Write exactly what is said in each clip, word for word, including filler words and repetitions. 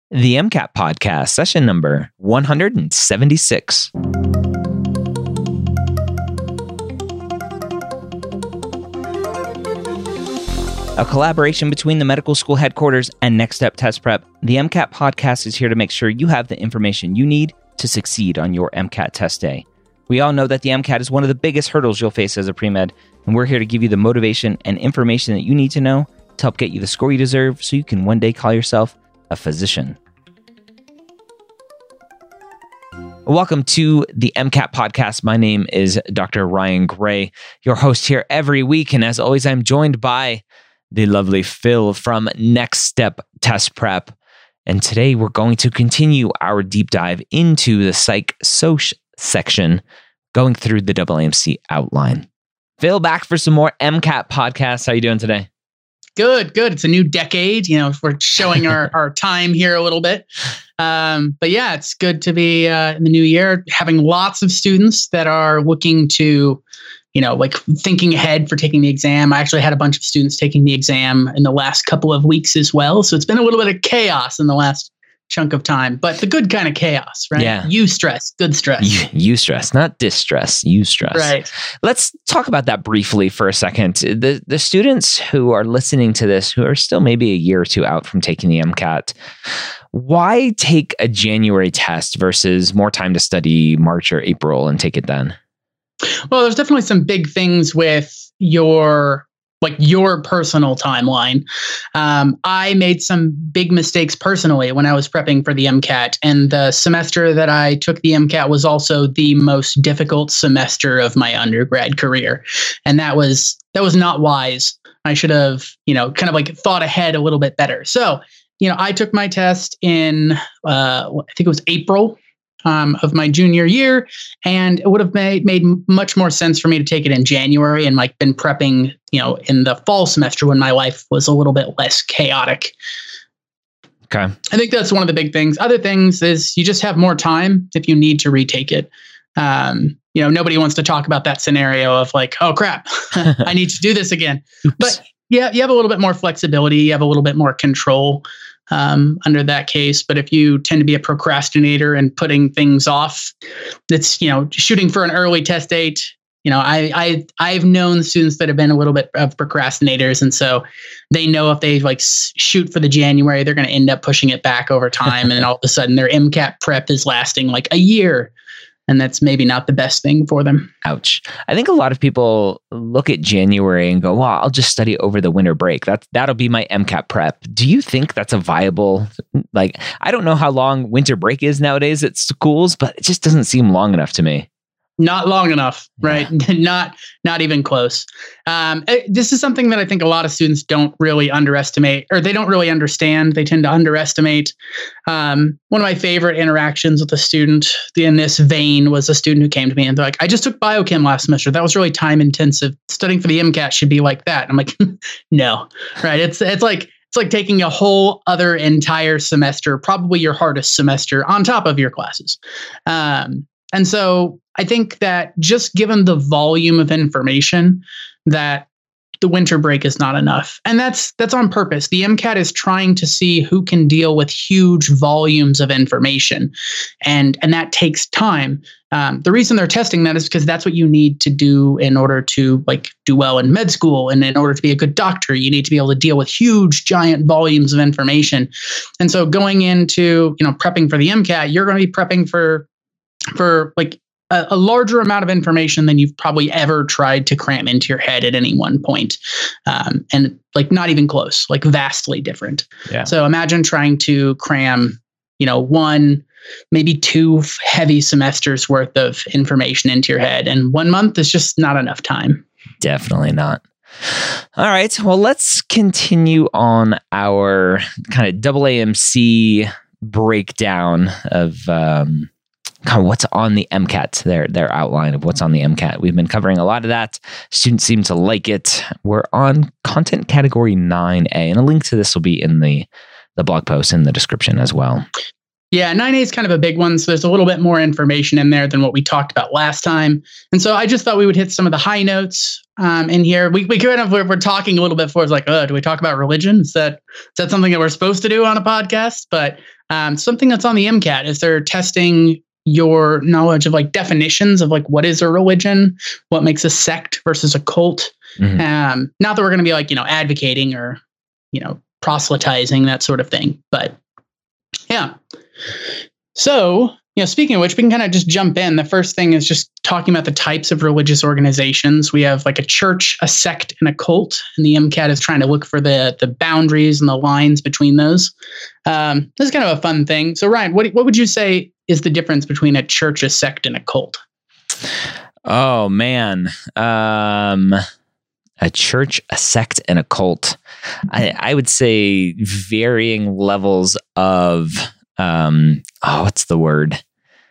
The MCAT Podcast, session number one hundred seventy-six. A collaboration between the medical school headquarters and Next Step Test Prep, the MCAT Podcast is here to make sure you have the information you need to succeed on your MCAT test day. We all know that the MCAT is one of the biggest hurdles you'll face as a pre-med, and we're here to give you the motivation and information that you need to know to help get you the score you deserve so you can one day call yourself a physician. Welcome to the MCAT Podcast. My name is Doctor Ryan Gray, your host here every week. And as always, I'm joined by the lovely Phil from Next Step Test Prep. And today we're going to continue our deep dive into the Psych Soc section, going through the A A M C outline. Phil, back for some more MCAT podcasts. How are you doing today? Good, good. It's a new decade. You know, we're showing our, our time here a little bit. Um, but yeah, it's good to be uh, in the new year, having lots of students that are looking to, you know, like thinking ahead for taking the exam. I actually had a bunch of students taking the exam in the last couple of weeks as well. So it's been a little bit of chaos in the last chunk of time, but the good kind of chaos, right? Yeah. You stress, good stress. You, you stress, not distress, you stress. Right. Let's talk about that briefly for a second. The the students who are listening to this, who are still maybe a year or two out from taking the MCAT, why take a January test versus more time to study March or April and take it then? Well, there's definitely some big things with your like your personal timeline. Um, I made some big mistakes personally when I was prepping for the MCAT, and the semester that I took the MCAT was also the most difficult semester of my undergrad career. And that was, that was not wise. I should have, you know, kind of like thought ahead a little bit better. So, you know, I took my test in, uh, I think it was April Um, of my junior year, and it would have made, made much more sense for me to take it in January and like been prepping, you know, in the fall semester when my life was a little bit less chaotic. Okay. I think that's one of the big things. Other things is you just have more time if you need to retake it. Um, you know, nobody wants to talk about that scenario of like, oh crap, I need to do this again. Oops. But yeah, you have a little bit more flexibility. You have a little bit more control um, under that case. But if you tend to be a procrastinator and putting things off, that's, you know, shooting for an early test date. You know, I, I, I've known students that have been a little bit of procrastinators. And so they know if they like shoot for the January, they're going to end up pushing it back over time. And then all of a sudden their MCAT prep is lasting like a year. And that's maybe not the best thing for them. Ouch. I think a lot of people look at January and go, well, I'll just study over the winter break. That's, that'll be my MCAT prep. Do you think that's a viable, like, I don't know how long winter break is nowadays at schools, but it just doesn't seem long enough to me. Not long enough, right? Yeah. not not even close. Um, it, this is something that I think a lot of students don't really underestimate, or they don't really understand. They tend to underestimate. Um, one of my favorite interactions with a student in this vein was a student who came to me and they're like, I just took biochem last semester. That was really time intensive. Studying for the MCAT should be like that. And I'm like, no, right? It's it's like it's like taking a whole other entire semester, probably your hardest semester, on top of your classes. Um, and so I think that just given the volume of information, that the winter break is not enough. And that's that's on purpose. The MCAT is trying to see who can deal with huge volumes of information. And, and that takes time. Um, the reason they're testing that is because that's what you need to do in order to like do well in med school. And in order to be a good doctor, you need to be able to deal with huge, giant volumes of information. And so going into, you know, prepping for the MCAT, you're going to be prepping for for like a, a larger amount of information than you've probably ever tried to cram into your head at any one point. Um, and like not even close, like vastly different. Yeah. So imagine trying to cram, you know, one, maybe two heavy semesters worth of information into your head. And one month is just not enough time. Definitely not. All right. Well, let's continue on our kind of A A M C breakdown of um, kind of what's on the MCAT, their, their outline of what's on the MCAT. We've been covering a lot of that. Students seem to like it. We're on content category nine A, and a link to this will be in the, the blog post in the description as well. Yeah, nine A is kind of a big one, so there's a little bit more information in there than what we talked about last time. And so I just thought we would hit some of the high notes. um, in here. We we kind of we're, we're talking a little bit before. It's like, oh, do we talk about religion? Is that is that something that we're supposed to do on a podcast? But um, something that's on the MCAT is they're testing your knowledge of like definitions of like what is a religion, what makes a sect versus a cult. Mm-hmm. Um, not that we're going to be like, you know, advocating or, you know, proselytizing, that sort of thing. But yeah. So, you know, speaking of which, we can kind of just jump in. The first thing is just talking about the types of religious organizations. We have like a church, a sect, and a cult. And the MCAT is trying to look for the the boundaries and the lines between those. Um, this is kind of a fun thing. So, Ryan, what what would you say is the difference between a church, a sect, and a cult? Oh, man. Um, a church, a sect, and a cult. I, I would say varying levels of, um, oh, what's the word?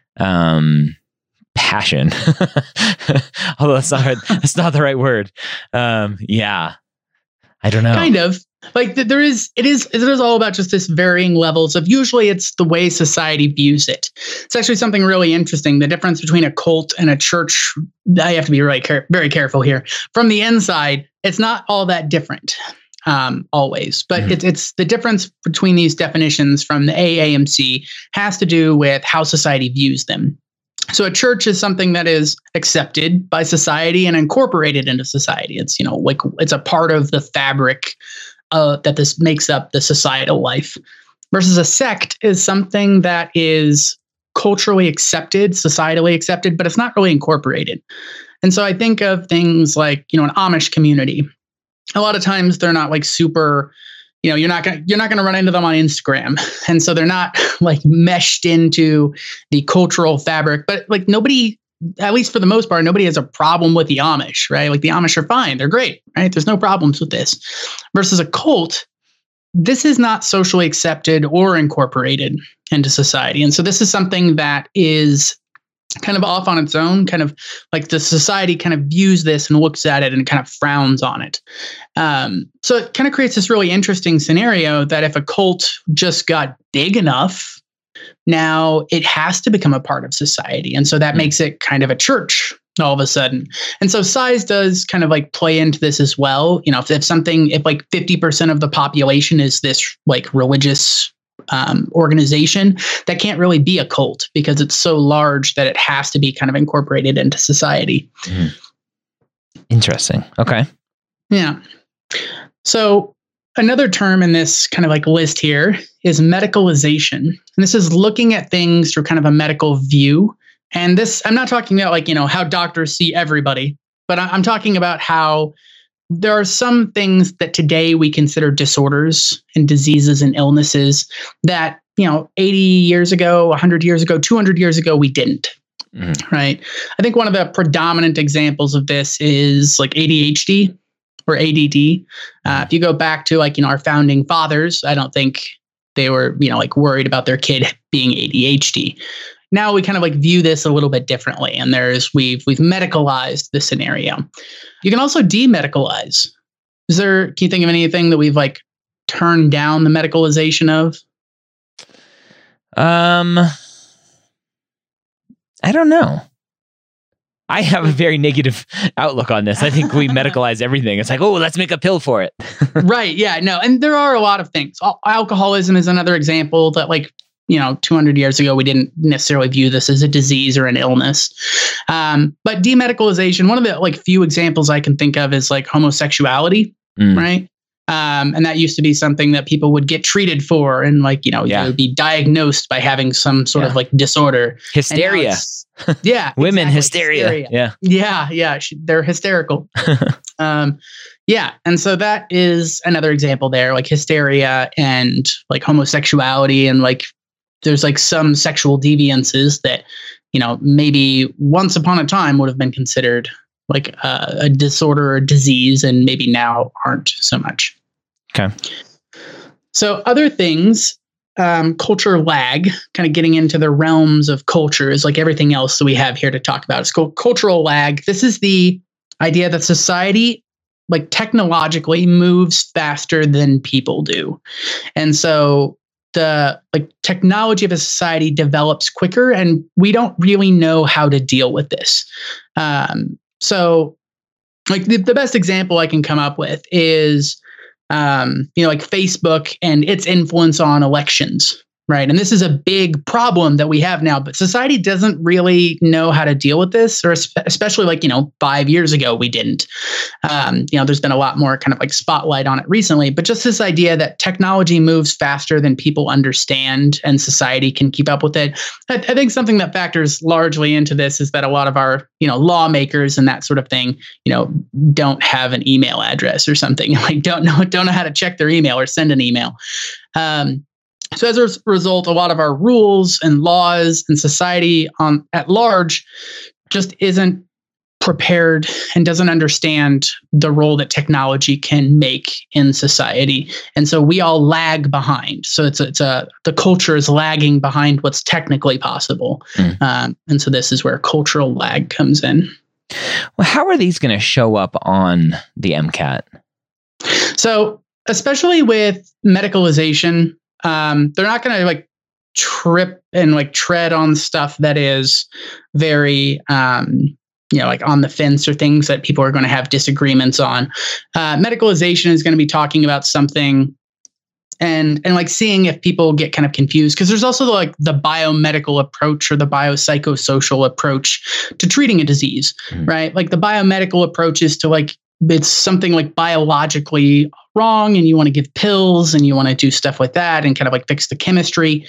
Um, passion. Although that's not, that's not the right word. Um, yeah. I don't know. Kind of. Like th- there is, it is, it is all about just this varying levels of, usually it's the way society views it. It's actually something really interesting. The difference between a cult and a church, I have to be really care- very careful here. From the inside, it's not all that different. Um, always, but mm-hmm. it's it's the difference between these definitions from the A A M C has to do with how society views them. So a church is something that is accepted by society and incorporated into society. It's, you know, like it's a part of the fabric uh, that this makes up the societal life. Versus a sect is something that is culturally accepted, societally accepted, but it's not really incorporated. And so I think of things like, you know, an Amish community. A lot of times they're not like super, you know, you're not going to, you're not going to run into them on Instagram. And so they're not like meshed into the cultural fabric, but like nobody, at least for the most part, nobody has a problem with the Amish, right? Like the Amish are fine. They're great, right? There's no problems with this. Versus a cult, this is not socially accepted or incorporated into society. And so this is something that is kind of off on its own, kind of like the society kind of views this and looks at it and kind of frowns on it. Um, so it kind of creates this really interesting scenario that if a cult just got big enough, now it has to become a part of society. And so that mm-hmm. makes it kind of a church all of a sudden. And so size does kind of like play into this as well. You know, if, if something, if like fifty percent of the population is this like religious Um, organization, that can't really be a cult because it's so large that it has to be kind of incorporated into society. Mm. Interesting. Okay. Yeah. So another term in this kind of like list here is medicalization. And this is looking at things through kind of a medical view. And this, I'm not talking about like, you know, how doctors see everybody, but I'm talking about how there are some things that today we consider disorders and diseases and illnesses that, you know, eighty years ago, one hundred years ago, two hundred years ago, we didn't. Mm-hmm. Right. I think one of the predominant examples of this is like A D H D or A D D. Uh, if you go back to like, you know, our founding fathers, I don't think they were, you know, like worried about their kid being A D H D. Now we kind of like view this a little bit differently, and there's we've we've medicalized the scenario. You can also demedicalize. Is there? Can you think of anything that we've like turned down the medicalization of? Um, I don't know. I have a very negative outlook on this. I think we medicalize everything. It's like, oh, let's make a pill for it. Right? Yeah. No, and there are a lot of things. Alcoholism is another example that like. You know, two hundred years ago, we didn't necessarily view this as a disease or an illness. Um, but demedicalization, one of the like few examples I can think of is like homosexuality, mm. right? Um, and that used to be something that people would get treated for, and like, you know, yeah. you would be diagnosed by having some sort yeah. of like disorder. Hysteria. Yeah. Women exactly. hysteria. hysteria. Yeah. Yeah. Yeah. They're hysterical. um, yeah. And so that is another example there, like hysteria and like homosexuality and like, there's like some sexual deviances that, you know, maybe once upon a time would have been considered like uh, a disorder or disease, and maybe now aren't so much. Okay. So other things, um, culture lag, kind of getting into the realms of cultures, like everything else that we have here to talk about. It's called cultural lag. This is the idea that society, like technologically, moves faster than people do. And so the like technology of a society develops quicker, and we don't really know how to deal with this. Um, so like the, the best example I can come up with is, um, you know, like Facebook and its influence on elections. Right. And this is a big problem that we have now, but society doesn't really know how to deal with this, or especially like, you know, five years ago, we didn't. Um, you know, there's been a lot more kind of like spotlight on it recently, but just this idea that technology moves faster than people understand and society can keep up with it. I, I think something that factors largely into this is that a lot of our, you know, lawmakers and that sort of thing, you know, don't have an email address or something, like don't know, don't know how to check their email or send an email. Um, So as a result, a lot of our rules and laws and society on at large just isn't prepared and doesn't understand the role that technology can make in society. And so we all lag behind. So it's a, it's a the culture is lagging behind what's technically possible. Mm. Um, and so this is where cultural lag comes in. Well, how are these going to show up on the MCAT? So especially with medicalization, Um, they're not going to like trip and like tread on stuff that is very, um, you know, like on the fence or things that people are going to have disagreements on. Uh, medicalization is going to be talking about something and, and like seeing if people get kind of confused, because there's also like the biomedical approach or the biopsychosocial approach to treating a disease, mm-hmm. right? Like the biomedical approach is to like, it's something like biologically wrong and you want to give pills and you want to do stuff like that and kind of like fix the chemistry,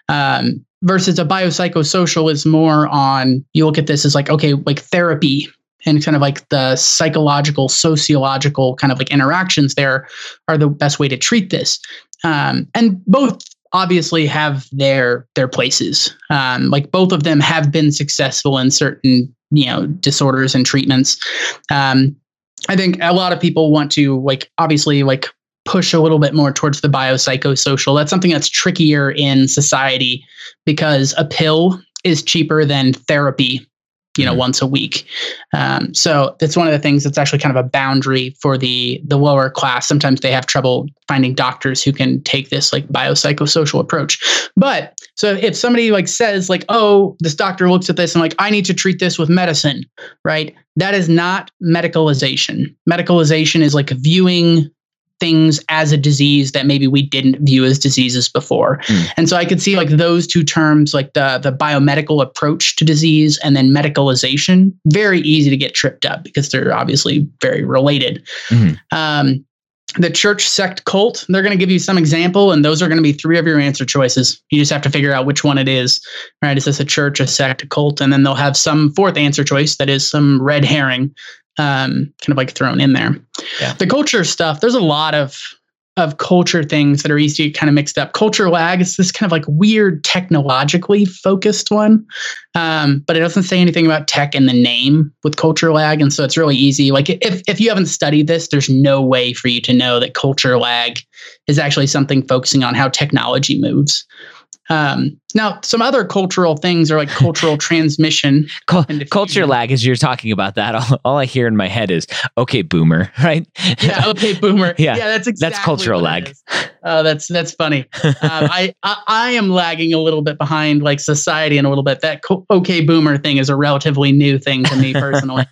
um, versus a biopsychosocial is more on, you look at this as like, okay, like therapy and kind of like the psychological, sociological kind of like interactions there are the best way to treat this. Um, and both obviously have their, their places. Um, like both of them have been successful in certain, you know, disorders and treatments. Um, I think a lot of people want to like obviously like push a little bit more towards the biopsychosocial. That's something that's trickier in society because a pill is cheaper than therapy, you know, mm-hmm. once a week. Um, so that's one of the things that's actually kind of a boundary for the the lower class. Sometimes they have trouble finding doctors who can take this like biopsychosocial approach. But so if somebody like says like, oh, this doctor looks at this and like, I need to treat this with medicine, right? That is not medicalization. Medicalization is like viewing things as a disease that maybe we didn't view as diseases before. Mm. And so I could see like those two terms, like the, the biomedical approach to disease and then medicalization, very easy to get tripped up because they're obviously very related. Mm. Um, the church, sect, cult, they're going to give you some example, and those are going to be three of your answer choices. You just have to figure out which one it is, right? Is this a church, a sect, a cult? And then they'll have some fourth answer choice that is some red herring, um, kind of like thrown in there. Yeah. The culture stuff, there's a lot of of culture things that are easy to get kind of mixed up. Culture lag is this kind of like weird technologically focused one, um, but it doesn't say anything about tech in the name with culture lag, and so it's really easy. Like if if you haven't studied this, there's no way for you to know that culture lag is actually something focusing on how technology moves. Um, now, some other cultural things are like cultural transmission. Cul- culture lag, as you're talking about that, all, all I hear in my head is, okay, boomer, right? Yeah, okay, boomer. yeah, yeah, that's exactly that's cultural lag. Oh, that's that's funny. um, I, I I am lagging a little bit behind like society and a little bit. That co- okay, boomer thing is a relatively new thing to me personally.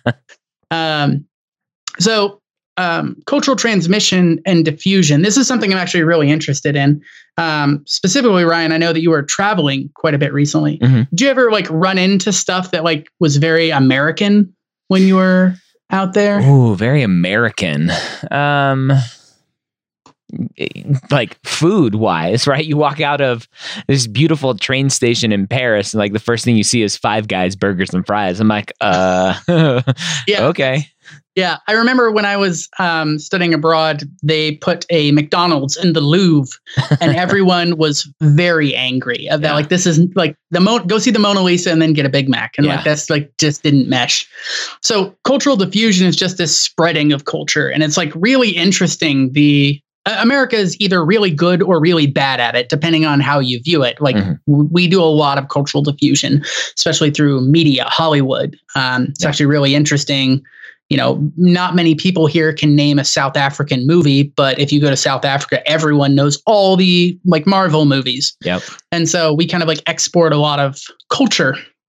um, so. Um, cultural transmission and diffusion. This is something I'm actually really interested in. Um, specifically, Ryan, I know that you were traveling quite a bit recently. Mm-hmm. Did you ever like run into stuff that like was very American when you were out there? Ooh, very American. Um, like food wise, right? You walk out of this beautiful train station in Paris and like the first thing you see is Five Guys burgers and fries. I'm like, uh, yeah, okay. Yeah, I remember when I was um, studying abroad, they put a McDonald's in the Louvre, and everyone was very angry about yeah. like this is like the Mo- go see the Mona Lisa and then get a Big Mac, and yeah. like that's like just didn't mesh. So cultural diffusion is just this spreading of culture, and it's like really interesting. The uh, America is either really good or really bad at it, depending on how you view it. Like mm-hmm. w- we do a lot of cultural diffusion, especially through media, Hollywood. Um, it's yeah. actually really interesting. You know, not many people here can name a South African movie, but if you go to South Africa, everyone knows all the like Marvel movies. Yep. And so we kind of like export a lot of culture.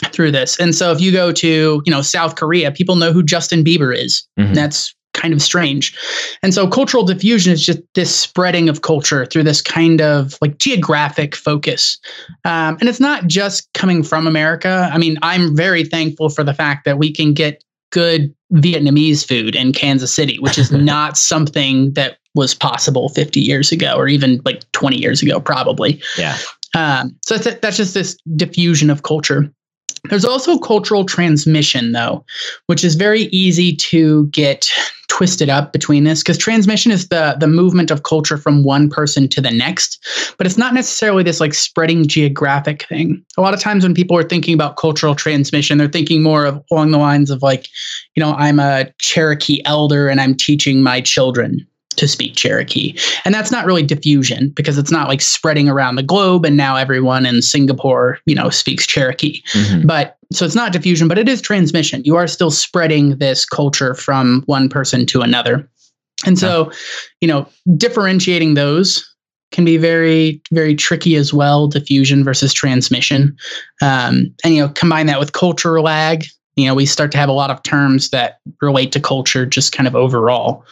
through this. And so if you go to, you know, South Korea, people know who Justin Bieber is. Mm-hmm. And that's kind of strange. And so cultural diffusion is just this spreading of culture through this kind of like geographic focus. Um, and it's not just coming from America. I mean, I'm very thankful for the fact that we can get good Vietnamese food in Kansas City, which is not something that was possible fifty years ago, or even like twenty years ago, probably. Yeah. Um, so that's, that's just this diffusion of culture. There's also cultural transmission, though, which is very easy to get twisted up between this, because transmission is the the movement of culture from one person to the next, but it's not necessarily this like spreading geographic thing. A lot of times when people are thinking about cultural transmission, they're thinking more of along the lines of like, you know, I'm a Cherokee elder and I'm teaching my children to speak Cherokee. And that's not really diffusion, because it's not like spreading around the globe and now everyone in Singapore, you know, speaks Cherokee. Mm-hmm. But so it's not diffusion, but it is transmission. You are still spreading this culture from one person to another. And so, you know, differentiating those can be very, very tricky as well, diffusion versus transmission. Um, and, you know, combine that with culture lag, you know, we start to have a lot of terms that relate to culture just kind of overall.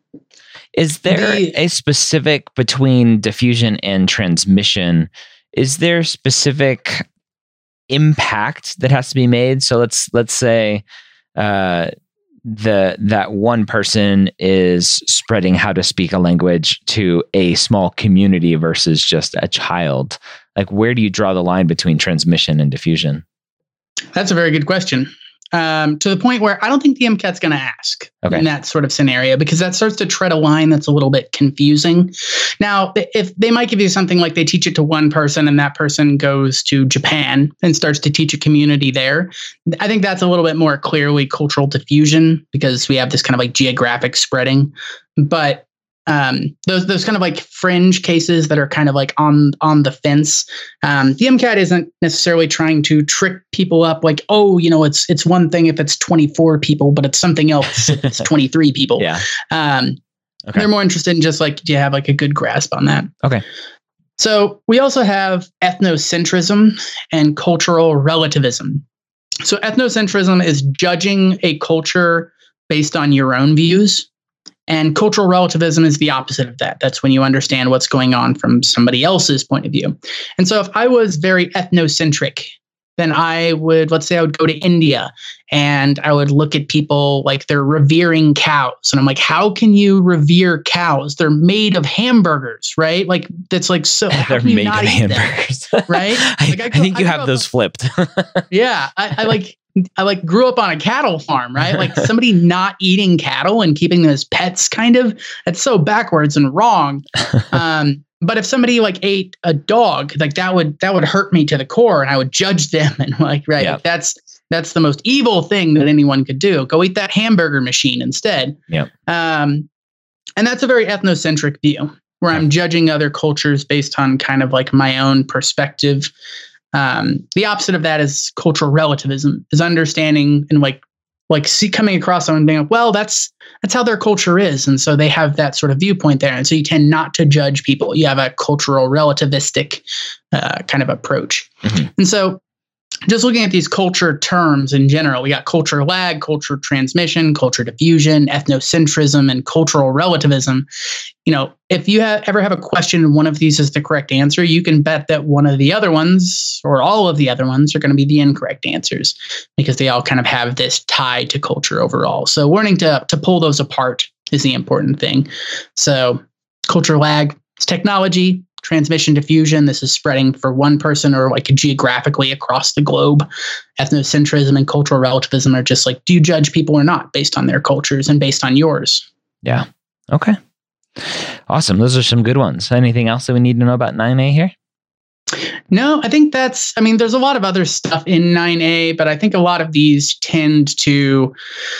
Is there the, a specific between diffusion and transmission? Is there specific impact that has to be made? So let's let's say uh, the that one person is spreading how to speak a language to a small community versus just a child. Like, where do you draw the line between transmission and diffusion? That's a very good question. Um, to the point where I don't think the MCAT's going to ask okay. in that sort of scenario, because that starts to tread a line that's a little bit confusing. Now, if they might give you something like they teach it to one person and that person goes to Japan and starts to teach a community there, I think that's a little bit more clearly cultural diffusion, because we have this kind of like geographic spreading. But Um, those those kind of like fringe cases that are kind of like on on the fence. Um, the MCAT isn't necessarily trying to trick people up like, oh, you know, it's it's one thing if it's twenty-four people, but it's something else if it's twenty-three people. Yeah. Um, okay. They're more interested in just like, do you have like a good grasp on that? Okay. So we also have ethnocentrism and cultural relativism. So ethnocentrism is judging a culture based on your own views. And cultural relativism is the opposite of that. That's when you understand what's going on from somebody else's point of view. And so if I was very ethnocentric, then I would, let's say I would go to India and I would look at people like they're revering cows. And I'm like, how can you revere cows? They're made of hamburgers, right? Like, that's like, so how they're can you made not of eat hamburgers, them, right? Like, I, I, I think you I have those up, flipped. yeah. I, I like, I like grew up on a cattle farm, right? Like somebody not eating cattle and keeping them as pets, kind of, that's so backwards and wrong. Um, but if somebody like ate a dog, like that would, that would hurt me to the core, and I would judge them and like, right. Yep. Like that's, that's the most evil thing that anyone could do. Go eat that hamburger machine instead. Yeah. Um, and that's a very ethnocentric view where I'm judging other cultures based on kind of like my own perspective. Um, the opposite of that is cultural relativism, is understanding and like, like see coming across someone being like, well, that's, that's how their culture is. And so they have that sort of viewpoint there. And so you tend not to judge people. You have a cultural relativistic uh, kind of approach. Mm-hmm. And so just looking at these culture terms in general, we got culture lag, culture transmission, culture diffusion, ethnocentrism, and cultural relativism. You know, if you ha- ever have a question and one of these is the correct answer, you can bet that one of the other ones or all of the other ones are going to be the incorrect answers, because they all kind of have this tie to culture overall. So learning to, to pull those apart is the important thing. So culture lag is technology. Transmission diffusion, this is spreading for one person or like geographically across the globe. Ethnocentrism and cultural relativism are just like, do you judge people or not based on their cultures and based on yours? Yeah. Okay. Awesome. Those are some good ones. Anything else that we need to know about nine A here? No, I think that's, I mean, there's a lot of other stuff in nine A, but I think a lot of these tend to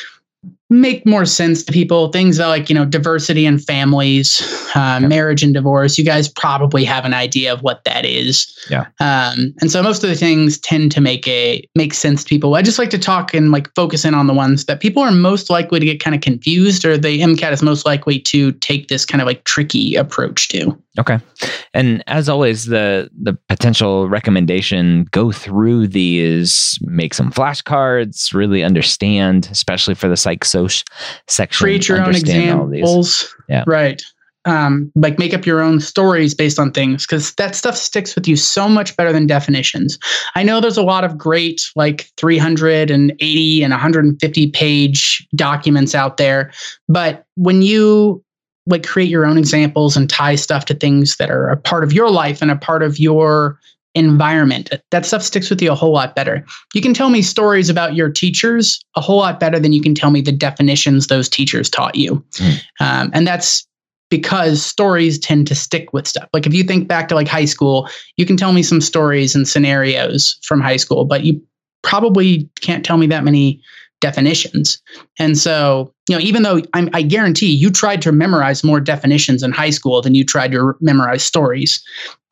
make more sense to people. Things like, you know, diversity in families, uh, yep. marriage and divorce. You guys probably have an idea of what that is. Yeah. Um, and so most of the things tend to make a make sense to people. I just like to talk and like focus in on the ones that people are most likely to get kind of confused, or the MCAT is most likely to take this kind of like tricky approach to. Okay. And as always, the the potential recommendation, go through these, make some flashcards, really understand, especially for the psych soc section. Create your own examples. Yeah. Right. Um, like make up your own stories based on things, because that stuff sticks with you so much better than definitions. I know there's a lot of great like three hundred eighty and one hundred fifty page documents out there, but when you like create your own examples and tie stuff to things that are a part of your life and a part of your environment, that stuff sticks with you a whole lot better. You can tell me stories about your teachers a whole lot better than you can tell me the definitions those teachers taught you. Mm. Um, and that's because stories tend to stick with stuff. Like if you think back to like high school, you can tell me some stories and scenarios from high school, but you probably can't tell me that many definitions. And so, you know, even though I'm, I guarantee you tried to memorize more definitions in high school than you tried to memorize stories,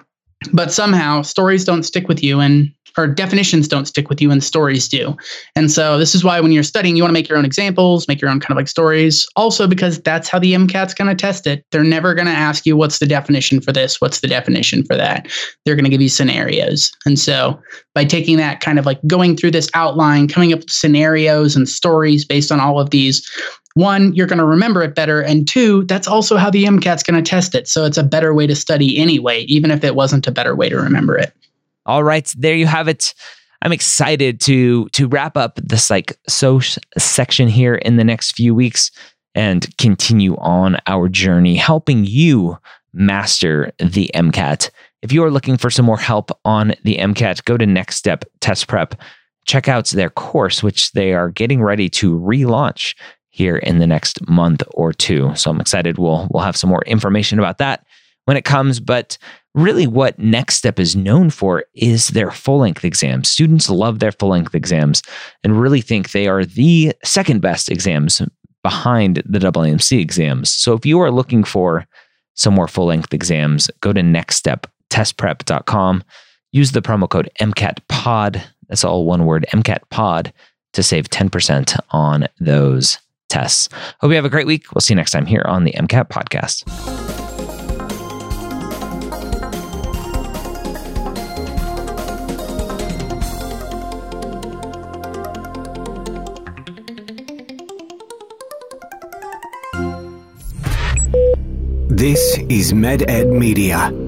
but somehow stories don't stick with you, and or definitions don't stick with you and stories do. And so this is why when you're studying, you want to make your own examples, make your own kind of like stories. Also, because that's how the MCAT's going to test it. They're never going to ask you, what's the definition for this? What's the definition for that? They're going to give you scenarios. And so by taking that kind of like going through this outline, coming up with scenarios and stories based on all of these, one, you're going to remember it better. And two, that's also how the MCAT's going to test it. So it's a better way to study anyway, even if it wasn't a better way to remember it. All right, there you have it. I'm excited to to wrap up the psych soc section here in the next few weeks and continue on our journey, helping you master the MCAT. If you are looking for some more help on the MCAT, go to Next Step Test Prep. Check out their course, which they are getting ready to relaunch here in the next month or two. So I'm excited. We'll we'll have some more information about that when it comes, but really what Next Step is known for is their full-length exams. Students love their full-length exams and really think they are the second best exams behind the A A M C exams. So if you are looking for some more full-length exams, go to next step test prep dot com. Use the promo code MCATPOD, that's all one word, MCATPOD, to save ten percent on those tests. Hope you have a great week. We'll see you next time here on the MCAT Podcast. This is MedEd Media.